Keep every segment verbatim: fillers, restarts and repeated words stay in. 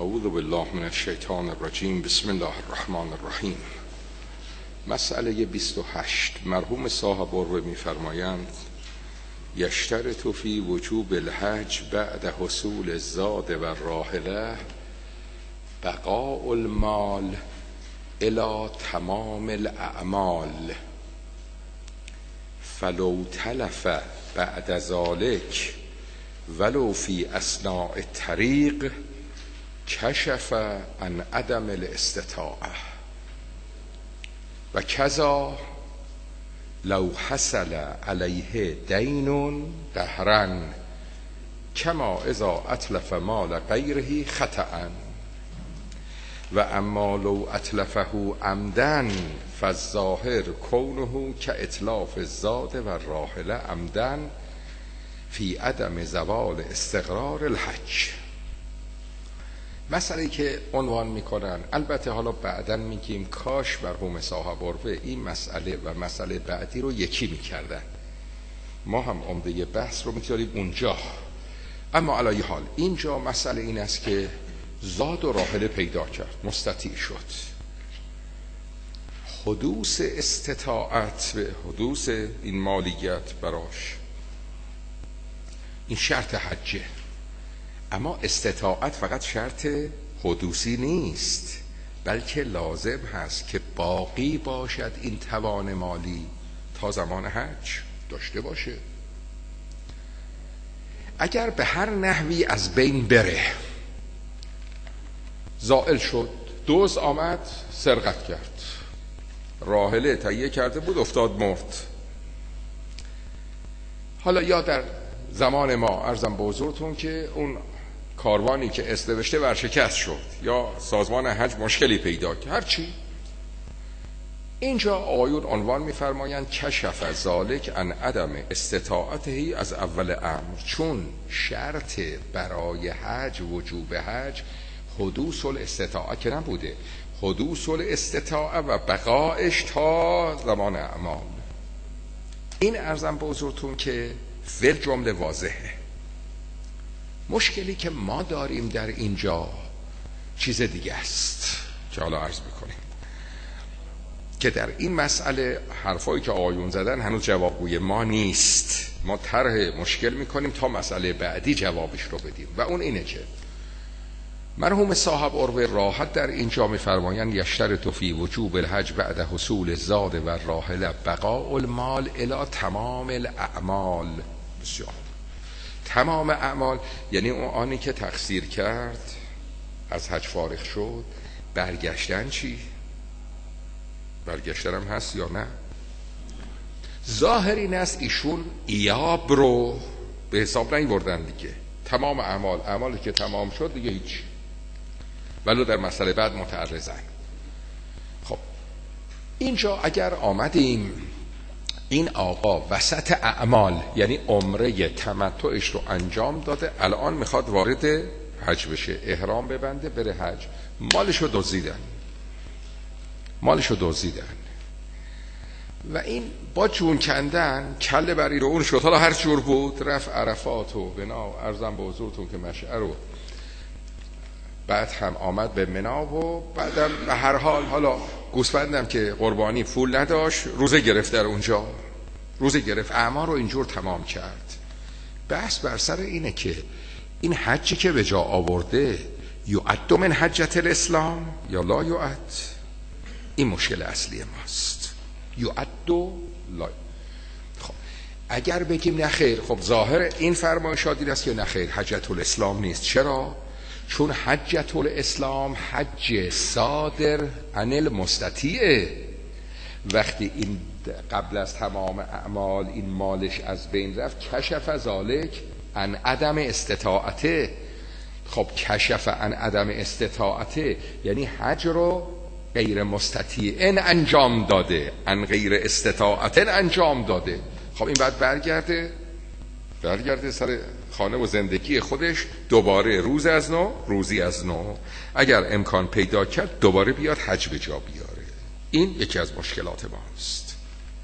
اعوذ بالله من الشیطان الرجیم. بسم الله الرحمن الرحیم. مسئله بیست و هشت. مرحوم صاحب الروح می‌فرمایند یشترط فی وجوب الحج بعد حصول الزاد و الراحله بقاء المال الی تمام الاعمال، فلو تلف بعد ذلك ولو فی اثناء الطریق کشف عن عدم الاستطاعه و کذا لو حصل علیه دین دهرا کما اذا اتلف مال غیره خطأ و اما لو اتلفه عمدا فالظاهر کونه کاتلاف الزاد و الراحله عمدا فی عدم زوال استقرار الحج. مسئله که عنوان میکنن، البته حالا بعداً میگیم کاش مرحوم صاحب الروح این مسئله و مسئله بعدی رو یکی میکردن، ما هم عمده بحث رو میذاریم اونجا. اما علی حال اینجا مسئله این است که زاد و راحله پیدا کرد، مستطیع شد، حدوث استطاعت به حدوث این مالیت براش این شرط حجه. اما استطاعت فقط شرط حدوثی نیست، بلکه لازم هست که باقی باشد این توان مالی تا زمان حج داشته باشه. اگر به هر نحوی از بین بره، زائل شد، دزد آمد سرقت کرد، راحله تهیه کرده بود افتاد مرد، حالا یا در زمان ما عرضم به حضورتون که اون کاروانی که استوشته ورشکست شد یا سازمان حج مشکلی پیدا کرد، هرچی، اینجا آیون عنوان می‌فرمایند کشف ذالک عن عدم استطاعته از اول امر، چون شرط برای حج، وجوب حج، حدوث الاستطاعه که نبوده، حدوث الاستطاعه و بقایش تا زمان اعمال. این عرضم به حضورتون که فعل جمله واضحه. مشکلی که ما داریم در اینجا چیز دیگه است که حالا عرض میکنیم که در این مسئله حرفایی که آیون زدن هنوز جوابگوی ما نیست. ما طرح مشکل میکنیم تا مسئله بعدی جوابش رو بدیم و اون اینه که مرحوم صاحب الروح راحت در اینجا میفرمایند یشترط فی وجوب الحج بعد حصول الزاد و الراحله بقاء المال الی تمام الاعمال. بسیار تمام اعمال یعنی اون آنی که تقصیر کرد از حج فارغ شد، برگشتن چی؟ برگشتن هم هست یا نه؟ ظاهر این است ایشون ایاب رو به حساب نمی‌بردن دیگه، تمام اعمال، اعمالی که تمام شد دیگه هیچ، ولو در مسئله بعد متعرضن. خب اینجا اگر آمدیم این آقا وسط اعمال یعنی عمره تمتعش رو انجام داده، الان میخواد وارد حج بشه، احرام ببنده بره حج، مالش رو دزدیدن مالش رو دزدیدن و این با جون کندن کله بری رو اون شد، حالا هر جور بود، رفت عرفات و بنا ارزم به حضورتون که مشعر رو، بعد هم آمد به منا و بعدم به هر حال حالا گوسفندم که قربانی پول نداشت، روزه گرفت در اونجا، روزه گرفت، اعمال رو اینجور تمام کرد. بحث بر سر اینه که این حجی که به جا آورده یعد من حجت الاسلام یا لا یعد؟ این مشکل اصلی ماست. یعد و لا. خب اگر بگیم نخیر، خب ظاهر این فرمایشات این است که نخیر حجت الاسلام نیست. چرا؟ چون حجت الاسلام حج صادر عن المستطیع. وقتی این قبل از تمام اعمال این مالش از بین رفت، کشف ذالک عن عدم استطاعته. خب کشف عن عدم استطاعته یعنی حج رو غیر مستطیع انجام داده، عن غیر استطاعت انجام داده. خب این بعد برگرده برگرده سر خانه و زندگی خودش، دوباره روز از نو، روزی از نو، اگر امکان پیدا کرد دوباره بیاد حج به جا بیاره. این یکی از مشکلات ماست.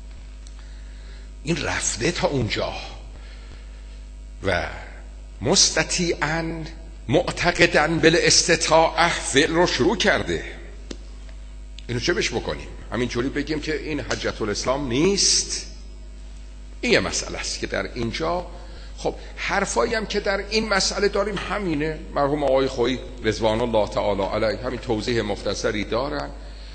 این رفته تا اونجا و مستطیعاً معتقدن بالاستطاعه فعل رو شروع کرده. اینو چه بش بکنیم؟ همینجوری بگیم که این حجت الاسلام نیست؟ این یه مسئله است که در اینجا خب حرفایی هم که در این مسئله داریم همینه. مرحوم آقای خویی رضوان الله تعالی علیه همین توضیح مختصری دارن.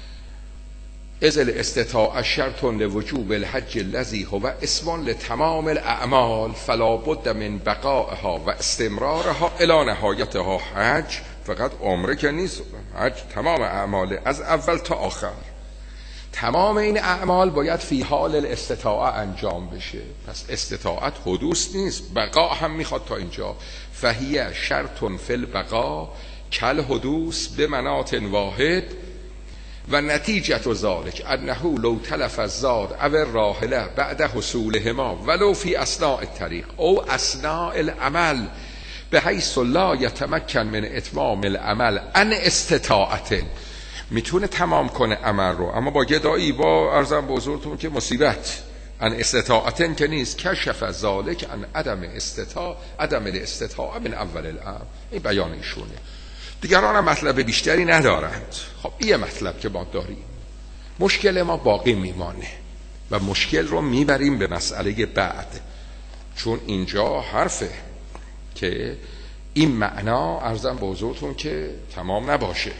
اذ الاستطاعه شرط لوجوب الحج الذی هو اسم لتمام الاعمال فلا بد من بقائها و استمرارها الی نهایتها. حج فقط عمره که نیست، حج تمام اعمال از اول تا آخر. تمام این اعمال باید فی حال الاستطاعه انجام بشه. پس استطاعت حدوث نیست، بقا هم میخواد تا اینجا. فهیه شرط فی البقا کل حدوث به مناط واحد و نتیجت ذلك انه لو تلف الزاد او الراحله بعد حصولهما ولو فی اثناء الطریق او اثناء العمل بحیث لا یتمکن من اتمام العمل ان استطاعت، میتونه تمام کنه عمل رو اما با گدایی، با ارزم به حضورتون که مصیبت. ان استطاعتن که نیست، کشف ذلك ان عدم استطاع عدم الاستطاعه من اول الامر. این بیان ایشونه. دیگران هم مطلب بیشتری ندارند. خب این مطلب که ما داریم، مشکل ما باقی میمانه و مشکل رو میبریم به مسئله بعد، چون اینجا حرفه که این معنا ارزم به حضورتون که تمام نباشه.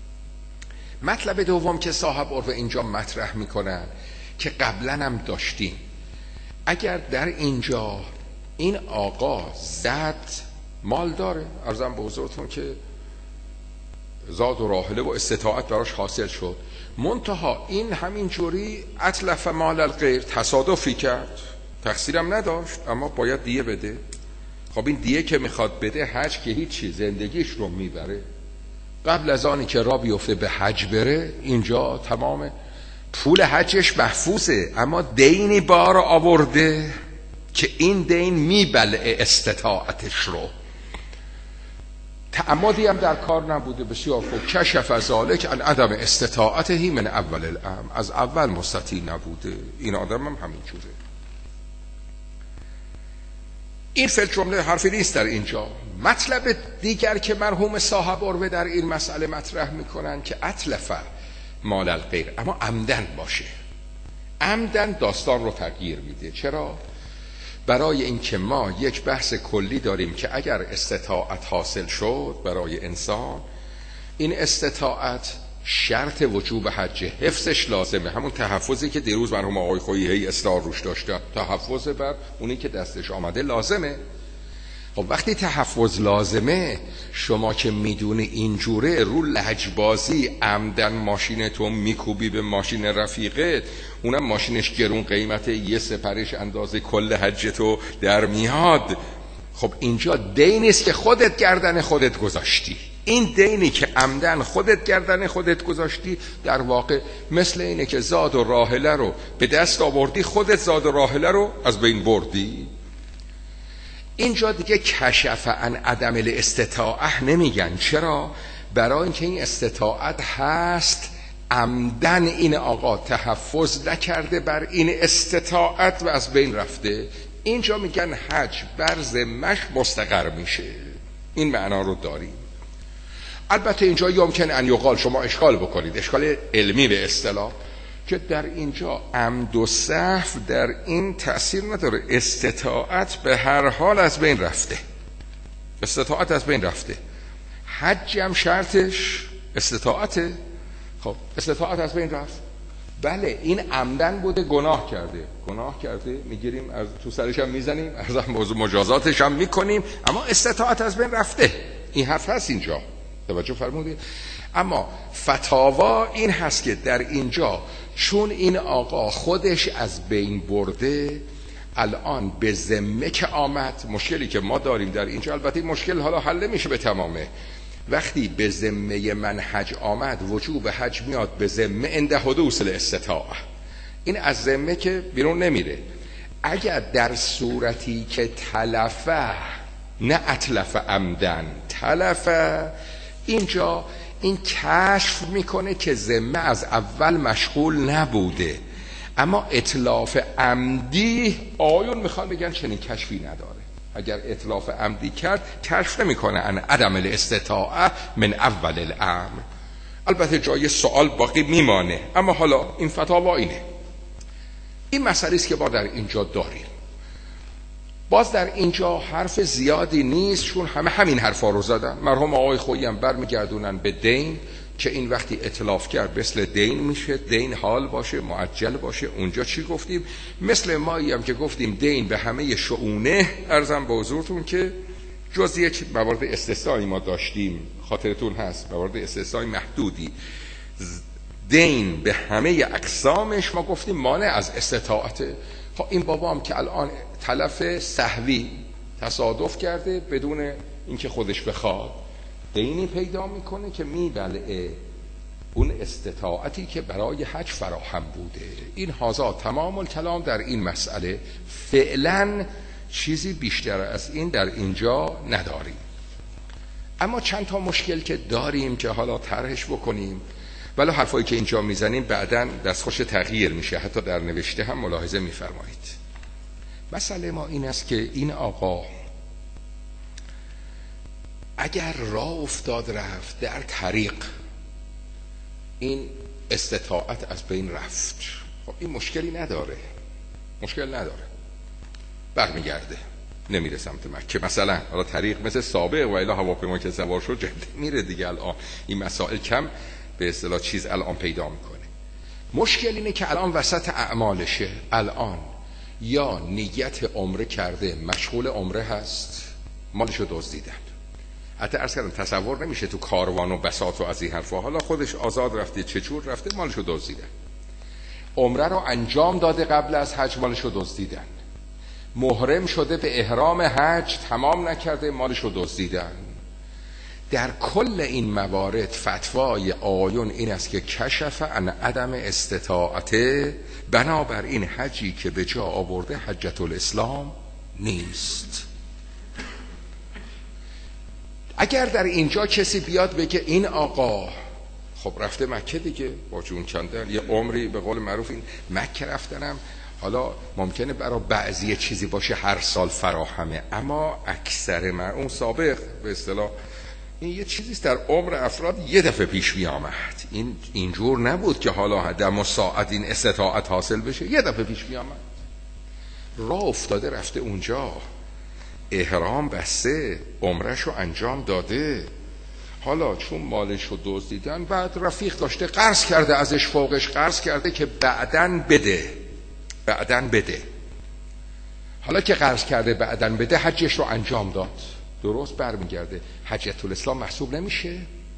مطلب دوم که صاحب عرف اینجا مطرح میکنن که قبلا هم داشتیم، اگر در اینجا این آقا زد مال داره، ارزم به حضورتون که زاد و راحله و استطاعت براش حاصل شد، منتها این همینجوری اتلف مال الغیر، تصادفی کرد، تقصیرم نداشت اما باید دیه بده. خب این دیه که میخواد بده، حج که هیچی، زندگیش رو میبره. قبل از آنی که را بیفته به حج بره، اینجا تمام پول حجش محفوظه اما دینی بار آورده که این دین میبلعه استطاعتش رو. تعمدی هم در کار نبوده. بسیار خوب. کشف ذلک عن عدم استطاعته من اول الامر، از اول مستطیع نبوده. این آدم هم همین جوره. این فعل جمله حرفی نیست در اینجا. مطلب دیگر که مرحوم صاحب عروه در این مسئله مطرح میکنن که اتلف مال الغیر، اما عمدن باشه. عمدن داستان رو تغییر میده. چرا؟ برای اینکه ما یک بحث کلی داریم که اگر استطاعت حاصل شد برای انسان، این استطاعت شرط وجوب حج، حفظش لازمه. همون تحفظی که دیروز مرحوم آقای خویی هی اصرار روش داشتن، تحفظ بر اونی که دستش آمده لازمه. خب وقتی تحفظ لازمه، شما که میدونی اینجوره رو لجبازی عمدن ماشین تو میکوبی به ماشین رفیقت، اونم ماشینش گرون قیمت، یه سپرش اندازه کل حج تو در میاد. خب اینجا دینی است که خودت گردن خودت گذاشتی. این دینی که عمدن خودت گردن خودت گذاشتی، در واقع مثل اینه که زاد و راحله رو به دست آوردی، خودت زاد و راحله رو از بین بردی. اینجا دیگه کشف عن عدم الاستطاعه نمیگن. چرا؟ برای اینکه این استطاعت هست، عمدن این آقا تحفظ نکرده بر این استطاعت و از بین رفته. اینجا میگن حج بر ذمه‌اش مستقر میشه. این معنا رو داریم. البته اینجا یمکن ان یقال، شما اشکال بکنید، اشکال علمی به اصطلاح، که در اینجا عمد و سهو در این تأثیر نداره. استطاعت به هر حال از بین رفته، استطاعت از بین رفته. حج هم شرطش استطاعته. خب استطاعت از بین رفت. بله این عمدن بوده، گناه کرده، گناه کرده میگیریم از تو سرش هم میزنیم، از موضوع مجازاتش هم میکنیم، اما استطاعت از بین رفته. این حرف هست اینجا، توجه فرمودید. اما فتاوا این هست که در اینجا چون این آقا خودش از بین برده، الان به ذمه که آمد، مشکلی که ما داریم در اینجا، البته این مشکل حالا حل میشه به تمامه، وقتی به ذمه من حج آمد، وجوب حج میاد به ذمه عند حدوث الاستطاعه. این از ذمه که بیرون نمیره. اگر در صورتی که تلفه، نه اتلف عمدن، تلفه، اینجا این کشف میکنه که ذمه از اول مشغول نبوده، اما اتلاف عمدی آیون میخوان بگن چنین کشفی نداره. اگر اتلاف عمدی کرد کشف نمیکنه ان عدم الاستطاعه من اول الامر. البته جای سوال باقی میمانه، اما حالا این فتاوا اینه. این مسئله است که ما در اینجا داریم. باز در اینجا حرف زیادی نیست، چون همه همین حرفا رو زدن. مرحوم آقای خویی هم برمیگردونن به دین که این وقتی اتلاف کرد مثل دین میشه، دین حال باشه، معجل باشه. اونجا چی گفتیم؟ مثل مایی هم که گفتیم دین به همه شؤونه. عرضم به حضورتون که جز یک موارد استثنایی ما داشتیم، خاطرتون هست، موارد استثنایی محدودی، دین به همه اقسامش ما گفتیم مانع از استطاعت. خب این بابا هم که الان تلف سهوی تصادف کرده بدون اینکه خودش بخواد، دینی پیدا میکنه که میبلعه اون استطاعتی که برای حج فراهم بوده. این هازا تمام الکلام در این مسئله. فعلا چیزی بیشتر از این در اینجا نداریم، اما چند تا مشکل که داریم که حالا طرحش بکنیم، ولی حرفایی که اینجا میزنیم بعداً دستخوش تغییر میشه، حتی در نوشته هم ملاحظه میفرمایید. مسئله ما این است که این آقا اگر راه افتاد رفت در طریق، این استطاعت از بین رفت، خب این مشکلی نداره، مشکل نداره، برمیگرده نمیره سمت مکه مثلا. حالا طریق مثل سابق و الی هواپیما که سوار شد جده میره دیگه. الان این مسائل کم به اصطلاح چیز الان پیدا میکنه. مشکل اینه که الان وسط اعمالشه، الان یا نیت عمره کرده مشغول عمره هست، مالشو دزدیدن. حتی عرض کردم تصور نمیشه تو کاروان و بساط و از این حرفا، حالا خودش آزاد رفته چجور رفته مالشو دزدیدن. عمره رو انجام داده قبل از حج، مالشو دزدیدن. محرم شده به احرام حج، تمام نکرده، مالشو دزدیدن. در کل این موارد فتوای آیون این است که کشف عن عدم استطاعت، بنابراین حجی که به جا آورده حجت الاسلام نیست. اگر در اینجا کسی بیاد بگه این آقا خب رفته مکه دیگه با جون کندن یه عمری، به قول معروف این مکه رفتنم حالا ممکنه برای بعضی چیزی باشه هر سال فراهمه، اما اکثر من اون سابق به اصطلاح این یه چیزیست در عمر افراد یه دفعه پیش می آمد. این اینجور نبود که حالا دم و ساعت این استطاعت حاصل بشه، یه دفعه پیش می آمد. راه افتاده رفته اونجا، احرام بسته، عمرشو انجام داده، حالا چون مالشو دزدیدن بعد رفیق داشته قرض کرده ازش، فوقش قرض کرده که بعدن بده، بعدن بده. حالا که قرض کرده بعدن بده، حجش رو انجام داد، درست برمیگرده، حجت الاسلام محسوب نمیشه.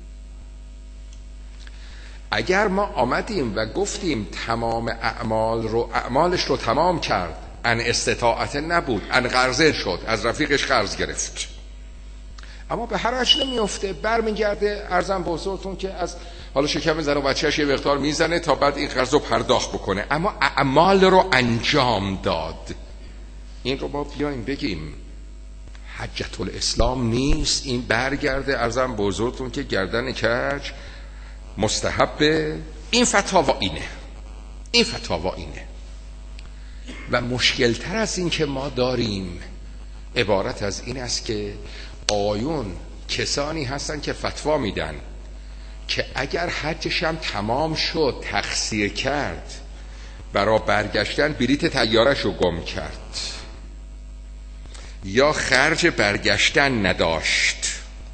اگر ما آمدیم و گفتیم تمام اعمال رو اعمالش رو تمام کرد، ان استطاعت نبود، ان قرضه شد، از رفیقش قرض گرفت، اما به هر حج نمیفته، برمیگرده عرضم به حضورتون که از حالا شکم زن و بچهش یه مقدار میزنه تا بعد این قرض رو پرداخت بکنه، اما اعمال رو انجام داد. این رو ما بیایم بگیم حجت الاسلام نیست، این برگرده عرضم به حضورتون که گردن کج مستحبه. این فتاوا اینه، این فتاوا اینه. و مشکل تر از این که ما داریم عبارت از این است که آیون کسانی هستن که فتوا میدن که اگر حجش هم تمام شد تقصیر کرد، برای برگشتن بلیت طیاره‌ش رو گم کرد یا خرج برگشتن نداشت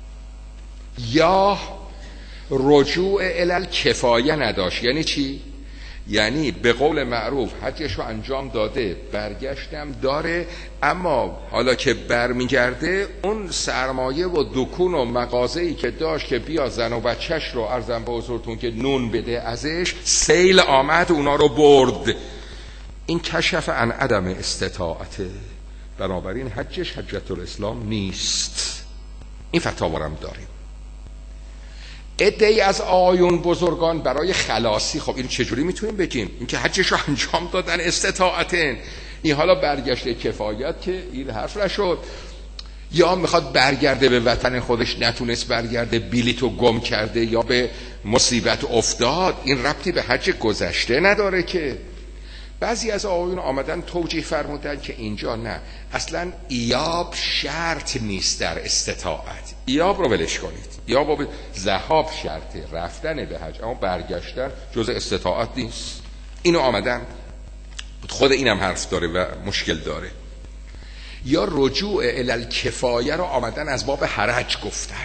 یا رجوع الی کفایه نداشت. یعنی چی؟ یعنی به قول معروف حجش رو انجام داده، برگشتم داره، اما حالا که برمیگرده اون سرمایه و دکون و مغازه‌ای که داشت که بیا زن و بچهش رو عرضم به حضورتون که نون بده ازش، سیل آمد اونا رو برد. این کشف عن عدم استطاعته، بنابراین حجش حجت الاسلام نیست. این فتاوا هم داریم. عده‌ای از آیون بزرگان برای خلاصی، خب این چجوری میتونیم بگیم؟ این که حجش رو انجام دادن استطاعتن، این حالا برگشته کفایت که این حرف نشد، یا میخواد برگرده به وطن خودش نتونست برگرده، بلیتو گم کرده یا به مصیبت افتاد، این ربطی به حج گذشته نداره که. بعضی از آقایون آمدن توجیه فرمودن که اینجا نه، اصلا ایاب شرط نیست در استطاعت. ایاب رو ولش کنید، ایاب رو ذهاب شرطه، رفتن به حج، اما برگشتن جز استطاعت نیست. اینو آمدن، خود اینم حرف داره و مشکل داره. یا رجوع الی الکفایه رو آمدن از باب حرج گفتن.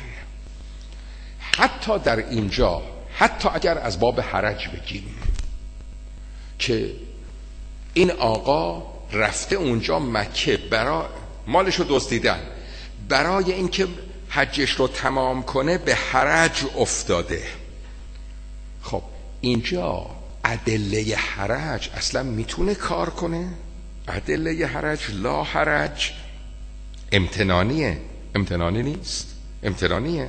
حتی در اینجا، حتی اگر از باب حرج بگیم که این آقا رفته اونجا مکه برای مالشو دزدیدن، برای اینکه حجش رو تمام کنه به حرج افتاده، خب اینجا ادله حرج اصلا میتونه کار کنه؟ ادله حرج لا حرج امتنانیه، امتنانی نیست، امتنانیه.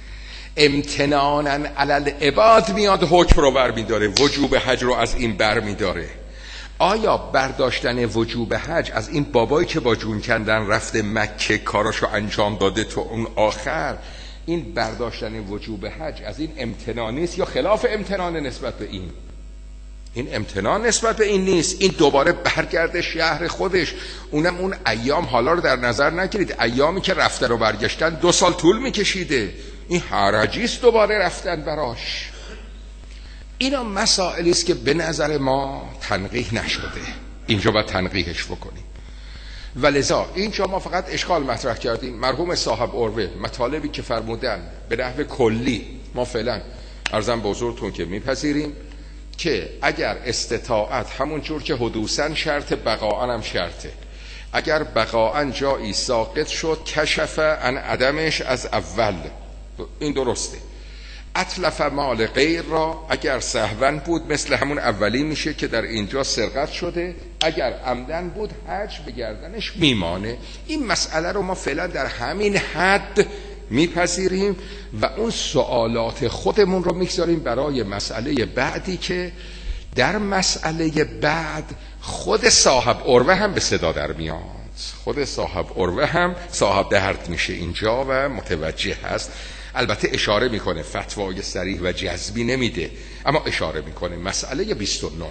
امتنانا علی العباد میاد حکم رو بر میداره، وجوب حج رو از این بر میداره. آیا برداشتن وجوب حج از این بابایی که با جون کندن رفته مکه کاراشو انجام داده تو اون آخر، این برداشتن وجوب حج از این امتنانی است یا خلاف امتنان نسبت به این؟ این امتنان نسبت به این نیست، این دوباره برگرده شهر خودش. اونم اون ایام حالا رو در نظر نگیرید، ایامی که رفته رو برگشتن دو سال طول میکشیده، این حرجیست دوباره رفتن براش. اینا مسائلی است که به نظر ما تنقیح نشده، اینجا باید تنقیحش بکنیم. ولذا اینجا ما فقط اشکال مطرح کردیم. مرحوم صاحب عروه مطالبی که فرمودن به نحو کلی ما فعلا عرضم به حضورتون که میپذیریم که اگر استطاعت همون جور که حدوثاً شرط، بقاءً هم شرطه. اگر بقاءً جایی ساقط شد کشف عن عدمش از اول، این درسته. اتلف مال غیر را اگر سهواً بود مثل همون اولی میشه که در اینجا سرقت شده، اگر عمدن بود حج به گردنش میمانه. این مسئله رو ما فعلا در همین حد میپذیریم و اون سوالات خودمون رو میگذاریم برای مسئله بعدی که در مسئله بعد خود صاحب عروه هم به صدا در میاد، خود صاحب عروه هم صاحب درد میشه اینجا و متوجه هست. البته اشاره میکنه، فتوای صریح و جزمی نمیده، اما اشاره میکنه. مسئله بیست و نه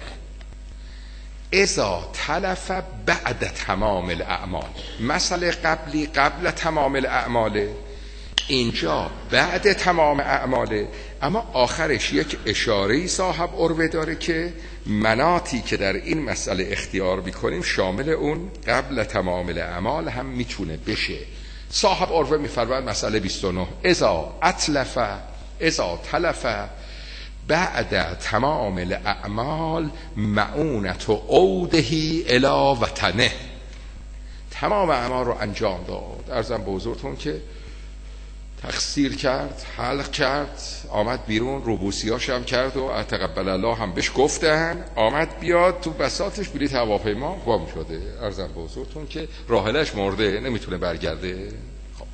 اذا تلف بعد تمام الاعمال، مسئله قبلی قبل تمام الاعمال، اینجا بعد تمام اعماله، اما آخرش یک اشاره‌ای صاحب عروه داره که مناطی که در این مسئله اختیار میکنیم شامل اون قبل تمام الاعمال هم میتونه بشه. صاحب عروه میفرماید مسئله بیست و نه اذا اتلف اذا تلف بعد تمام الاعمال معونت و عودهی الی وطنه، تمام اعمال رو انجام داد، عرضم به حضورتون که تقصیر کرد، حلق کرد، آمد بیرون، روبوسیاش هم کرد و تقبل الله هم بهش گفتن، آمد بیاد تو بساطش بلیط هواپیما گم شده، عرضم به حضورتون که راحلش مرده، نمیتونه برگرده. خب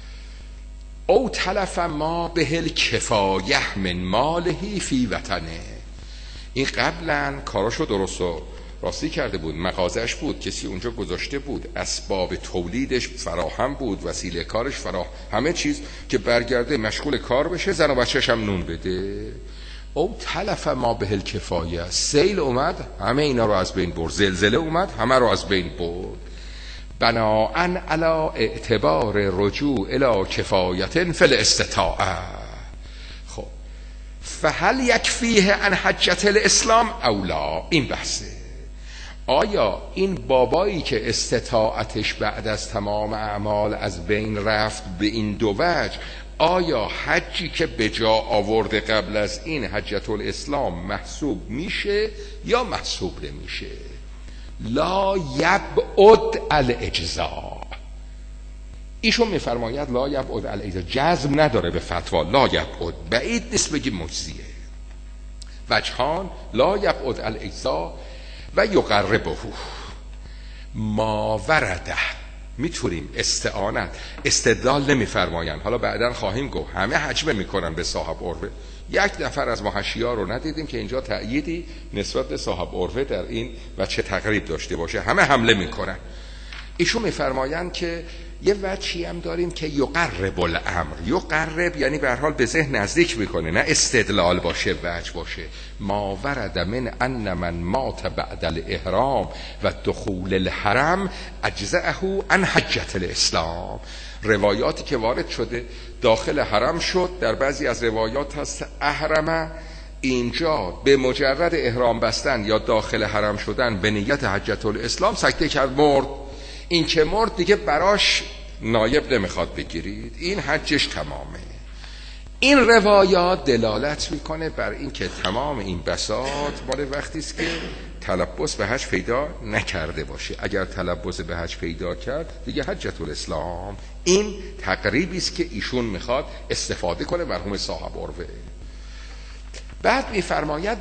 او تلف ما به الکفایه من مالهی فی وطنه، این قبلا کاراشو درست و راستی کرده بود، مغازش بود، کسی اونجا گذاشته بود، اسباب تولیدش فراهم بود، وسیله کارش فراهم، همه چیز که برگرده مشغول کار بشه، زن و بچه‌ش هم نون بده. او تلف ما به الکفایه، سیل اومد همه اینا رو از بین برد، زلزله اومد همه رو از بین برد. بناءً علی اعتبار رجوع الی کفایة فی الاستطاعه. خب فهل یکفیه عن حجة الاسلام او لا، این بحثه. آیا این بابایی که استطاعتش بعد از تمام اعمال از بین رفت به این دو وجه، آیا حجی که به جا آورده قبل از این حجة الاسلام محسوب میشه یا محسوب نمیشه؟ لا یبعد الاجزاء، ایشون میفرماید لا یبعد الاجزاء، جزم نداره به فتوا، لا یبعد، بعید نیست بگی مجزیه. وجهان لا یبعد الاجزاء و یقربه ما ورده، میتونیم استعانت استدلال نمیفرماین، حالا بعداً خواهیم گفت همه حجمه میکنن به صاحب عروه، یک نفر از محشی‌ها رو ندیدیم که اینجا تأییدی نسبت به صاحب عروه در این و چه تقریب داشته باشه، همه حمله میکنن. ایشون میفرمایند که یه وجهی هم داریم که یقرب الامر. یقرب یعنی به هر حال به ذهن نزدیک میکنه، نه استدلال باشه، وجه باشه. ما ورد من ان من مات بعد الاحرام و دخول الحرم اجزأه عن حجة الاسلام. روایاتی که وارد شده داخل حرم شد، در بعضی از روایات هست احرمه، اینجا به مجرد احرام بستن یا داخل حرم شدن به نیت حجة الاسلام سکته کرد، مرد. این که مرد دیگه براش نایب نمیخواد بگیرید، این حجش تمامه. این روایات دلالت میکنه بر این که تمام این بساط مال وقتی است که تلبس به حج پیدا نکرده باشه. اگر تلبس به حج پیدا کرد دیگه حجة الاسلام. این تقریبی است که ایشون میخواد استفاده کنه، مرحوم صاحب عروه. بعد میفرماید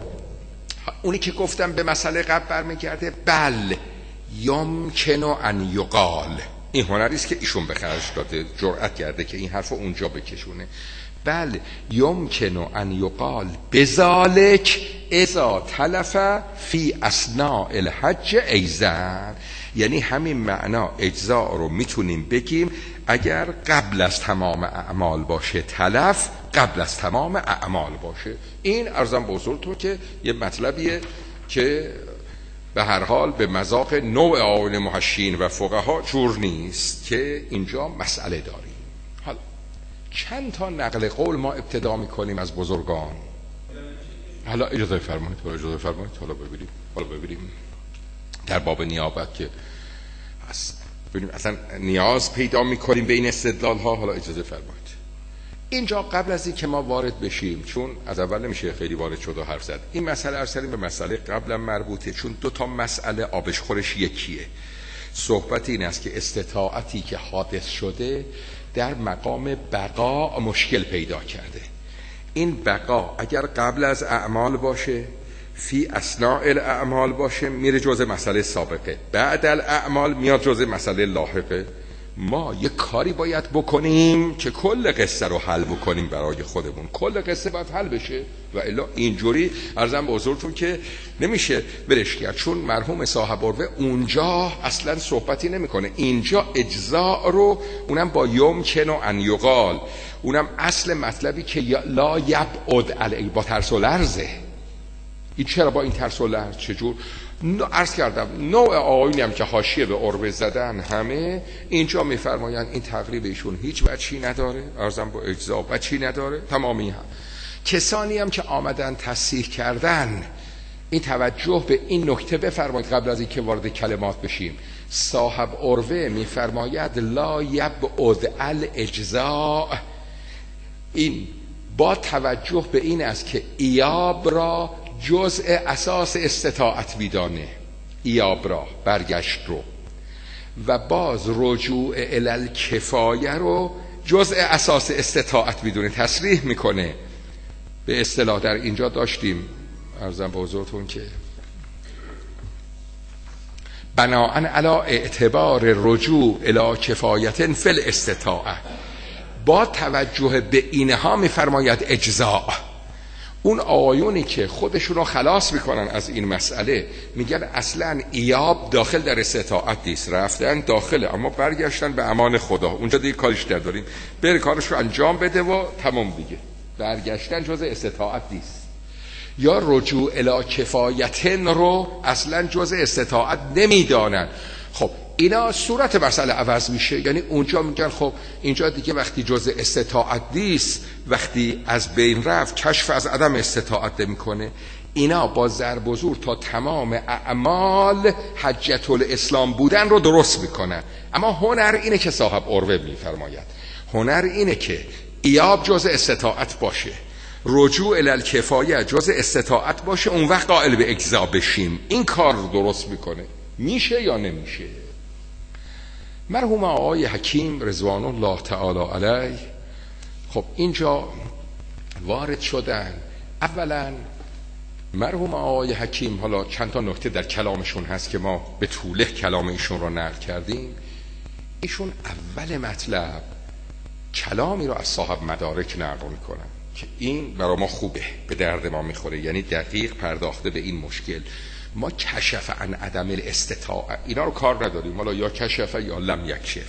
اونی که گفتم به مسئله قبل برمیگرده، بل یمکن ان یقال. این هنری است که ایشون به خرج داده، جرأت کرده که این حرفو اونجا بکشونه. بل یمکن ان یقال بذالک اذا تلف فی اثناء الحج ایزن. یعنی همین معنا اجزاء رو میتونیم بگیم اگر قبل از تمام اعمال باشه، تلف قبل از تمام اعمال باشه. این ارزم به حضورتون که یه مطلبیه که به هر حال به مذاق نوع آیین محشین و فقها جور نیست که اینجا مسئله داریم. حالا چند تا نقل قول ما ابتدا میکنیم از بزرگان. حالا اجازه فرمایید، حالا اجازه فرمایید، حالا ببینیم، حالا ببینیم در باب نیابت که ببینیم اصلا نیاز پیدا میکنیم به این استدلال ها. حالا اجازه فرمایید اینجا قبل از این که ما وارد بشیم، چون از اول نمیشه خیلی وارد شد و حرف زد، این مسئله ارسلیم به مسئله قبلا مربوطه، چون دو تا مسئله آبش خورش یکیه. صحبت این است که استطاعتی که حادث شده در مقام بقا مشکل پیدا کرده. این بقا اگر قبل از اعمال باشه، فی اثناء الاعمال باشه، میره جزء مسئله سابقه، بعد الاعمال میاد جزء مسئله لاحقه. ما یک کاری باید بکنیم که کل قصه رو حل بکنیم برای خودمون. کل قصه باید حل بشه و الا اینجوری عرضم به حضورتون که نمیشه برش کرد، چون مرحوم صاحب عروه اونجا اصلا صحبتی نمیکنه. اینجا اجزاء رو اونم با یمکن ان یقال، اونم اصل مطلبی که لا یبعد علی، با ترس و لرزه. این چرا با این ترس و لرز؟ چجور؟ عرض کردم نوع آیینی هم که حاشیه به عروه زدن همه اینجا میفرمایند این تقریب ایشون هیچ وجهی نداره، عرضم با اجزا وجهی نداره. تمامی هم کسانی هم که آمدن تصحیح کردن، این توجه به این نکته بفرمایید قبل از اینکه وارد کلمات بشیم. صاحب عروه میفرماید لا یبعد الاجزاء، این با توجه به این است که ایاب را جزء اساس استطاعت میدانه، ایاب را، برگشت رو، و باز رجوع الالکفایه رو جزء اساس استطاعت میدونه، تصریح میکنه. به اصطلاح در اینجا داشتیم عرضم به حضورتون که بناءً علی اعتبار رجوع الی کفایت فی الاستطاعه، با توجه به اینها میفرماید اجزاء. اون آیونی که خودشون رو خلاص میکنن از این مسئله میگن اصلا ایاب داخل در استطاعت نیست، رفتن داخل اما برگشتن به امان خدا، اونجا دیگه کاریش نداریم، بره کارش رو انجام بده و تمام دیگه. برگشتن جز استطاعت نیست. یا رجوع الی کفایتن رو اصلا جز استطاعت نمیدانن. خب اینا صورت مسئله عوض میشه، یعنی اونجا میگن خب اینجا دیگه وقتی جزء استطاعت نیست، وقتی از بین رفت، کشف از عدم استطاعت میکنه. اینا با ضرب و زور تا تمام اعمال حجة الاسلام بودن رو درست میکنن. اما هنر اینه که صاحب عروه میفرماید، هنر اینه که ایاب جزء استطاعت باشه، رجوع الالکفایه جزء استطاعت باشه، اون وقت قائل به اجزا بشیم. این کار رو درست میکنه. میشه یا نمیشه؟ مرحوم آقای حکیم رضوان الله تعالی علیه خب اینجا وارد شدن. اولا مرحوم آقای حکیم، حالا چند تا نکته در کلامشون هست که ما به طوله کلام ایشون رو نقل کردیم. ایشون اول مطلب کلامی رو از صاحب مدارک نقل میکنن که این برای ما خوبه، به درد ما میخوره، یعنی دقیق پرداخته به این مشکل. ما کشف عن عدم الاستطاعه اینا رو کار نداریم، حالا یا کشف یا لم یکشف،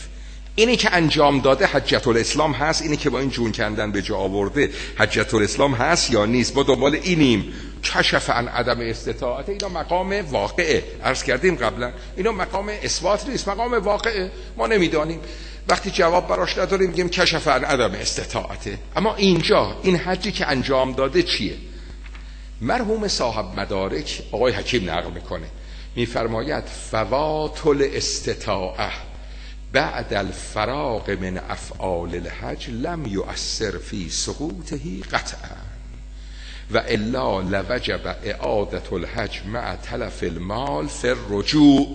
اینی که انجام داده حجت الاسلام هست، اینی که با این جون کندن به جا آورده حجت الاسلام هست یا نیست. ما دنبال اینیم. کشف عن عدم استطاعت، اینا مقام واقعه. عرض کردیم قبلا اینا مقام اثبات نیست، مقام واقعه. ما نمیدانیم، وقتی جواب براش نداریم میگیم کشف عن عدم استطاعته. اما اینجا این حجی که انجام داده چیه؟ مرحوم صاحب مدارک آقای حکیم نقل میکنه، میفرماید فوات الاستطاعه بعد الفراغ من افعال الحج لم یؤثر فی سقوطه قطعا و الا لوجب اعاده الحج مع تلف المال فی الرجوع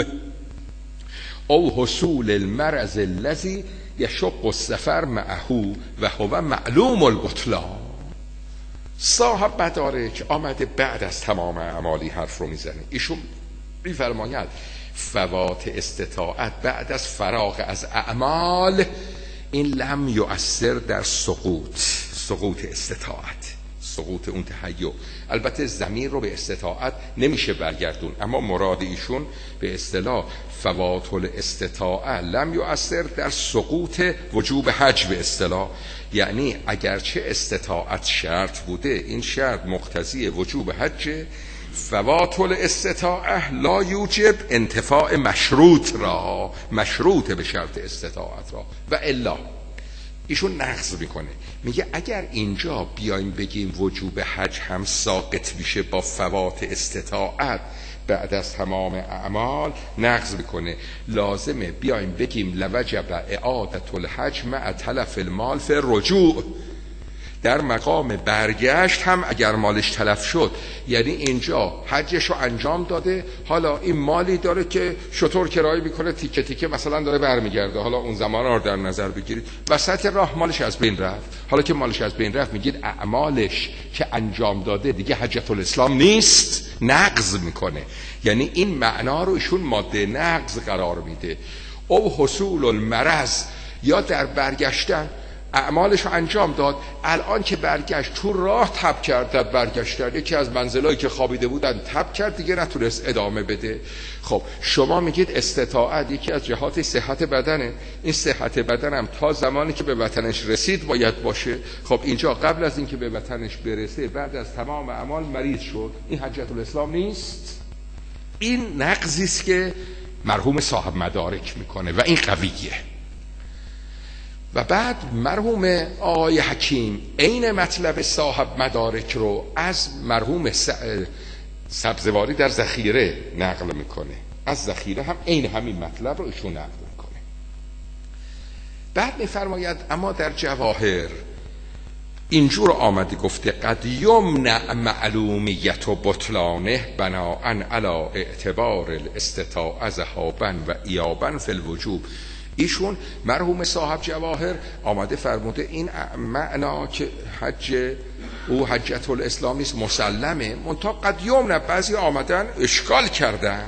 او حصول المرض الذي یشق السفر معه و هو معلوم البطلان. صاحب مدارک آمده بعد از تمام اعمالی حرف رو میزنه. ایشون میفرماید فوات استطاعت بعد از فراغ از اعمال این لم یؤثر در سقوط سقوط استطاعت، سقوط اون تهیع. البته ضمیر رو به استطاعت نمیشه برگردون، اما مراد ایشون به اصطلاح فوات الاستطاعه لم یؤثر در سقوط وجوب حج به اصطلاح، یعنی اگرچه استطاعت شرط بوده، این شرط مقتضی وجوب حج، فوات الاستطاعه لا یوجب انتفاع مشروط را، مشروط به شرط استطاعت را. و الا ایشون نقض میکنه، میگه اگر اینجا بیایم بگیم وجوب حج هم ساقط میشه با فوات استطاعت بعد از تمام اعمال، نقض میکنه. لازمه بیایم بگیم لوجب اعادة الحج مع تلف المال فی الرجوع، در مقام برگشت هم اگر مالش تلف شد، یعنی اینجا حجش رو انجام داده، حالا این مالی داره که شطور کرایه میکنه تیکه تیکه مثلا داره برمیگرده، حالا اون زمان رو در نظر بگیرید، وسط راه مالش از بین رفت. حالا که مالش از بین رفت میگید اعمالش که انجام داده دیگه حجت الاسلام نیست، نقض میکنه. یعنی این معنا رو ایشون ماده نقض قرار میده. او حصول المرض، یا در برگشتن اعمالش رو انجام داد، الان که برگشت تو راه تب کرد، در برگشتن یکی از منزلایی که خوابیده بودن تب کرد، دیگه نتونست ادامه بده. خب شما میگید استطاعت یکی از جهات صحت بدنه، این صحت بدن هم تا زمانی که به وطنش رسید باید باشه. خب اینجا قبل از اینکه به وطنش برسه بعد از تمام اعمال مریض شد، این حجت الاسلام نیست. این نقضی است که مرحوم صاحب مدارک میکنه و این قویه. و بعد مرحوم آقای حکیم عین مطلب صاحب مدارک رو از مرحوم سبزواری در ذخیره نقل میکنه، از ذخیره هم عین همین مطلب رو ایشون نقل میکنه. بعد میفرماید اما در جواهر اینجور آمده گفته قد یمنع معلومیت و بطلانه بناءً علی اعتبار الاستطاعة ذهابا و ایابا فی الوجوب. ایشون مرحوم صاحب جواهر آمده فرموده این معنا که حج او حجت الاسلام نیست مسلمه، منتها قد یمنع بعضی آمدن اشکال کردن.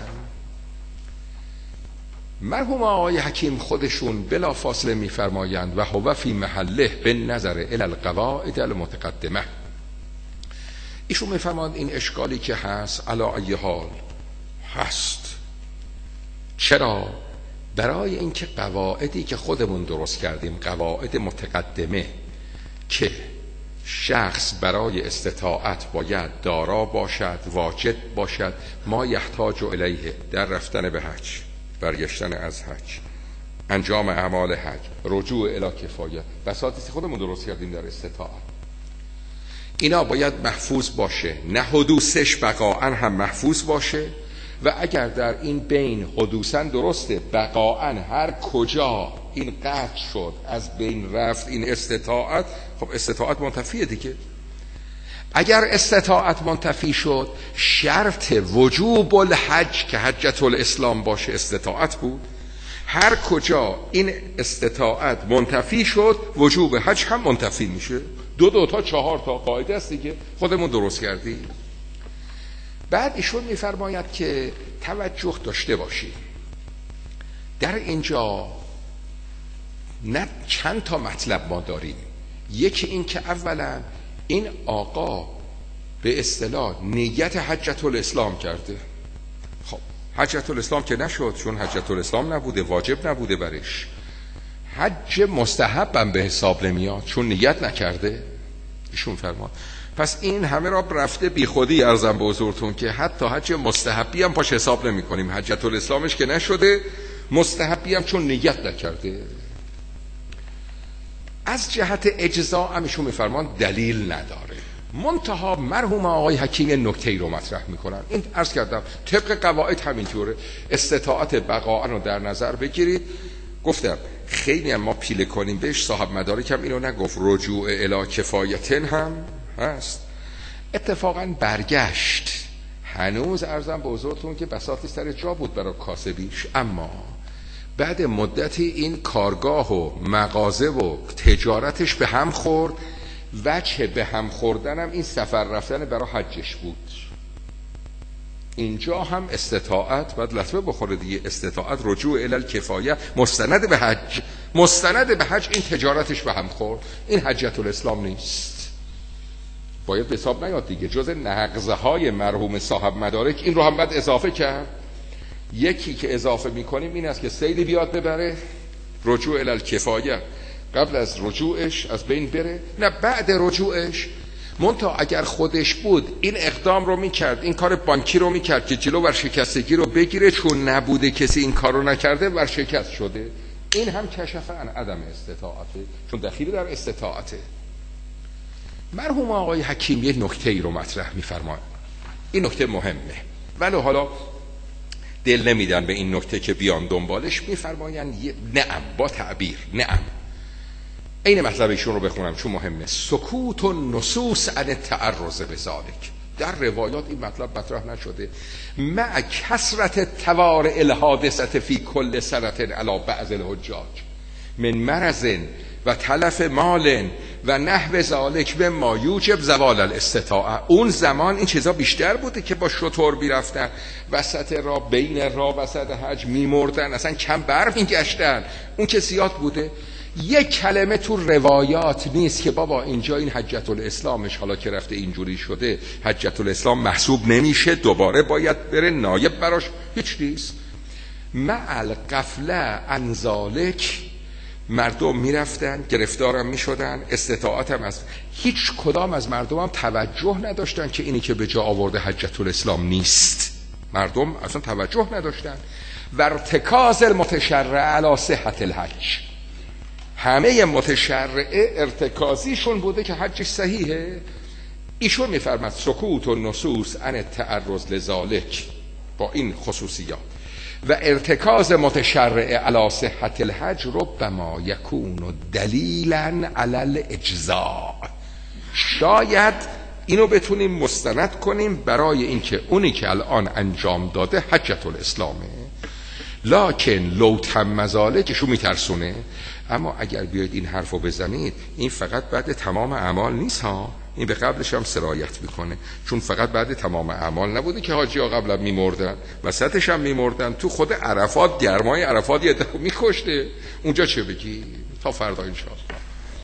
مرحوم آقای حکیم خودشون بلا فاصله میفرمایند و هو فی محله به نظر الی القواعد المتقدمه. ایشون میفرمایند این اشکالی که هست علی ای حال هست. چرا؟ برای اینکه قواعدی که خودمون درست کردیم، قواعد متقدمه که شخص برای استطاعت باید دارا باشد، واجد باشد، ما یحتاج الیه در رفتن به حج، برگشتن از حج، انجام اعمال حج، رجوع الی کفایه، بساطی خودمون درست کردیم در استطاعت، اینا باید محفوظ باشه، نه حدوثش بقاعا هم محفوظ باشه. و اگر در این بین حدوثاً درسته، بقاعاً هر کجا این قطع شد، از بین رفت این استطاعت، خب استطاعت منتفیه دیگه. اگر استطاعت منتفی شد، شرط وجوب الحج که حجت الاسلام باشه استطاعت بود، هر کجا این استطاعت منتفی شد وجوب حج هم منتفی میشه. دو دو تا چهار تا قاعده است دیگه، خودمون درست کردیم. بعد ایشون میفرماید که توجه داشته باشید در اینجا نه چند تا مطلب ما داریم. یکی این که اولا این آقا به اصطلاح نیت حجت الاسلام کرده. خب حجت الاسلام که نشد، چون حجت الاسلام نبوده، واجب نبوده برش. حج مستحبم به حساب نمیاد چون نیت نکرده. ایشون فرماد پس این همه را رفته بی خودی، عرضم به حضورتون که حتی حج مستحبی هم پاش حساب نمی کنیم، حجت الاسلامش که نشده، مستحبی هم چون نیت نکرده. از جهت اجزا هم ایشون میفرمان دلیل نداره. منتها مرحوم آقای حکیم نکته‌ای رو مطرح میکنن. این عرض کردم طبق قواعد همینطوره، استطاعت بقاء رو در نظر بگیرید. گفتم خیلی هم ما پیله کنیم بهش، صاحب مدارک هم اینو نگفت، رجوع الی کفایتن هم هست. اتفاقا برگشت، هنوز عرضم به حضورتون که بساطی سر جا بود برای کاسبیش، اما بعد مدتی این کارگاه و مغازه و تجارتش به هم خورد. وجه به هم خوردنم این سفر رفتن برای حجش بود. اینجا هم استطاعت باید لطمه بخوره دیگه، استطاعت رجوع الی الکفایه مستند به حج، مستند به حج این تجارتش به هم خورد، این حجت الاسلام نیست، باید به حساب نیاد دیگه، جز نقضه های مرحوم صاحب مدارک این رو هم باید اضافه کرد. یکی که اضافه میکنیم این است که سیلی بیاد ببره، رجوع الی الکفایه قبل از رجوعش از بین بره، نه بعد رجوعش. منتها اگر خودش بود این اقدام رو میکرد، این کار بانکی رو میکرد که جلو ورشکستگی رو بگیره، چون نبوده کسی این کار رو نکرده ورشکست شده، این هم کشف عن عدم استطاعته، چون دخیل در استطاعته. مرحوم آقای حکیم یه نکته ای رو مطرح میفرماید، این نکته مهمه، ولی حالا دل نمیدن به این نکته که بیان دنبالش. میفرمایند نعم، با تعبیر نعم، این مطلب ایشون رو بخونم چون مهمه. سکوت و نصوص عن التعرض بذالک، در روایات این مطلب مطرح نشده. مع کثرت توارع الحادثه فی کل سنه علی بعض الحجاج من مرض و تلف مال و نحو ذالک به ما یوجب زوال الاستطاعه. اون زمان این چیزا بیشتر بوده که با شتر میرفتن وسط را، بین را وسط حج میمردن، اصلا کم بر میگشتن، اون که زیاد بوده. یک کلمه تو روایات نیست که بابا اینجا این حجت الاسلامش حالا که رفته اینجوری شده حجت الاسلام محسوب نمیشه، دوباره باید بره نایب براش، هیچ نیست. مع الغفله عن ذالک، مردم میرفتن گرفتارم میشدن، استطاعتم از هیچ کدام از مردم هم توجه نداشتن که اینی که به جا آورده حجت الاسلام نیست، مردم اصلا توجه نداشتن. و ارتکاز المتشرع علی صحت الحج، همه متشرعه ارتکازیشون بوده که حجش صحیحه. ایشون میفرماد سکوت و نصوص عن التعرض لذالک، با این خصوصیات و ارتکاز متشرعه علی صحت الحج ربما یکون دلیلا علی الاجزاء، شاید اینو بتونیم مستند کنیم برای اینکه اونی که الان انجام داده حجت الاسلامه. لکن لو تم ذالکشو میترسونه. اما اگر بیاید این حرفو بزنید، این فقط بعد تمام اعمال نیست ها، این به قبلش هم سرایت میکنه، چون فقط بعد تمام اعمال نبوده که حاجی ها قبلا میمردن، وسطش هم میمردن، تو خود عرفات گرمای عرفات یه دفعه میکشته، اونجا چه بگی؟ تا فردا انشاءالله.